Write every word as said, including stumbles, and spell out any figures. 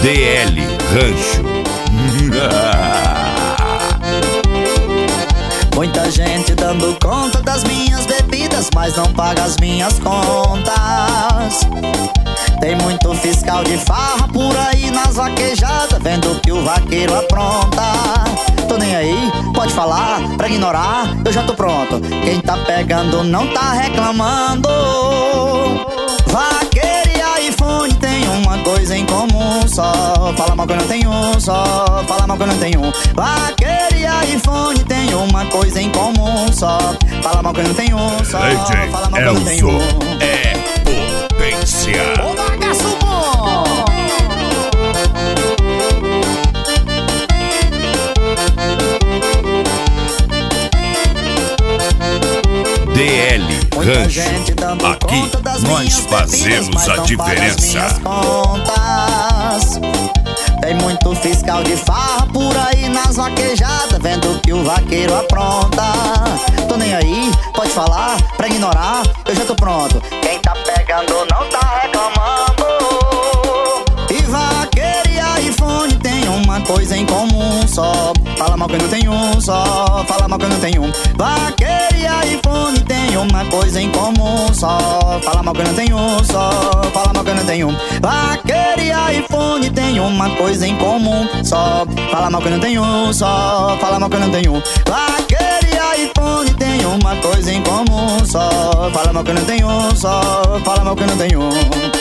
D L Rancho. Muita gente dando conta das minhas bebidas, mas não paga as minhas contas. Tem muito fiscal de farra por aí nas vaquejadas, vendo que o vaqueiro apronta. Tô nem aí, pode falar, pra ignorar, eu já tô pronto. Quem tá pegando não tá reclamando. Vaqueiro e iPhone tem uma coisa em comum só. Fala mal que eu não tenho um só. Fala mal que eu não tenho um. Vaqueiro e iPhone tem uma coisa em comum só. Fala mal que eu não tenho um só. Fala mal que eu não tenho um. É potência. Ô bagaço bom! D L Rancho. Aqui nós fazemos a diferença. Tem muito fiscal de farra por aí nas vaquejadas, vendo que o vaqueiro apronta. Tô nem aí, pode falar, pra ignorar, eu já tô pronto. Quem tá pegando não tá reclamando. E vaqueiro e iPhone tem uma coisa em comum só. Fala mal que eu não tenho um só. Fala mal que eu não tenho um. Vaqueiro e iPhone tem uma coisa em comum só. Fala mal que eu não tenho um só. Fala mal que eu não tenho um. Vaqueiro e iPhone tem uma coisa em comum só. Fala mal que eu não tenho um só. Fala mal que eu não tenho um. Vaqueiro e iPhone tem uma coisa em comum só. Fala mal que eu não tenho um só. Fala mal que eu não tenho um.